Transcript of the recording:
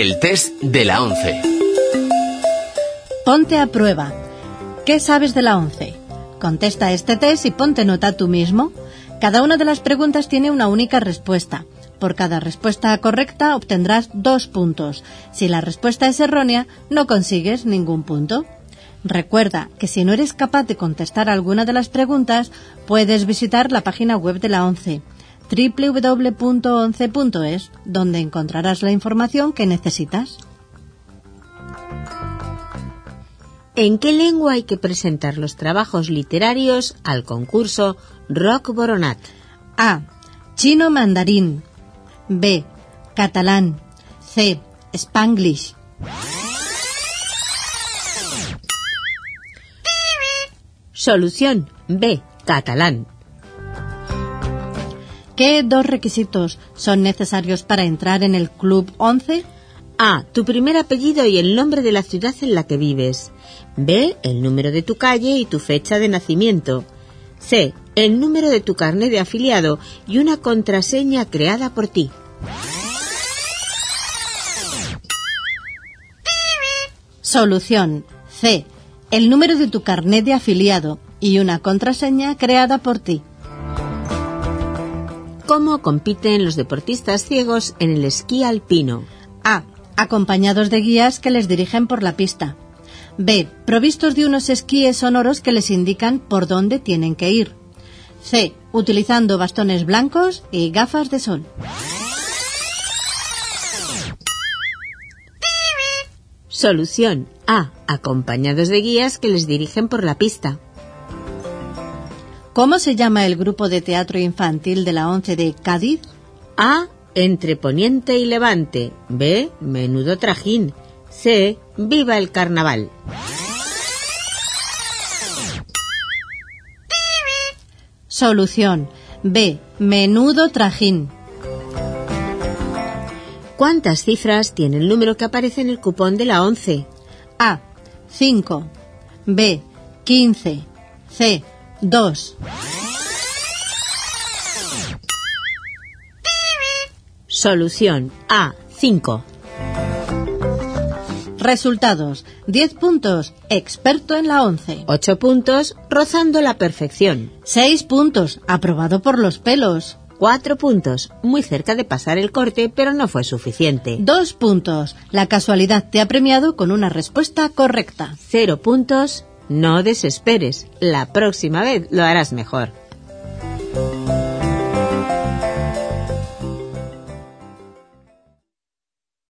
El test de la 11. Ponte a prueba. ¿Qué sabes de la 11? Contesta este test y ponte nota tú mismo. Cada una de las preguntas tiene una única respuesta. Por cada respuesta correcta obtendrás 2 puntos. Si la respuesta es errónea, no consigues ningún punto. Recuerda que si no eres capaz de contestar alguna de las preguntas, puedes visitar la página web de la 11, www.11.es, donde encontrarás la información que necesitas. ¿En qué lengua hay que presentar los trabajos literarios al concurso Roc Boronat? A. Chino mandarín. B. Catalán. C. Spanglish. Solución B. Catalán. ¿Qué 2 requisitos son necesarios para entrar en el Club 11? A. Tu primer apellido y el nombre de la ciudad en la que vives. B. El número de tu calle y tu fecha de nacimiento. C. El número de tu carnet de afiliado y una contraseña creada por ti. Solución C. El número de tu carnet de afiliado y una contraseña creada por ti. ¿Cómo compiten los deportistas ciegos en el esquí alpino? A. Acompañados de guías que les dirigen por la pista. B. Provistos de unos esquíes sonoros que les indican por dónde tienen que ir. C. Utilizando bastones blancos y gafas de sol. Solución A. Acompañados de guías que les dirigen por la pista. ¿Cómo se llama el grupo de teatro infantil de la 11 de Cádiz? A. Entre Poniente y Levante. B. Menudo trajín. C. Viva el carnaval. Solución B. Menudo trajín. ¿Cuántas cifras tiene el número que aparece en el cupón de la 11? A. 5. B. 15. C. 2. Solución A. 5. Resultados: 10 puntos, experto en la 11. 8 puntos, rozando la perfección. 6 puntos, aprobado por los pelos. 4 puntos, muy cerca de pasar el corte, pero no fue suficiente. 2 puntos, la casualidad te ha premiado con una respuesta correcta. 0 puntos, no desesperes, la próxima vez lo harás mejor.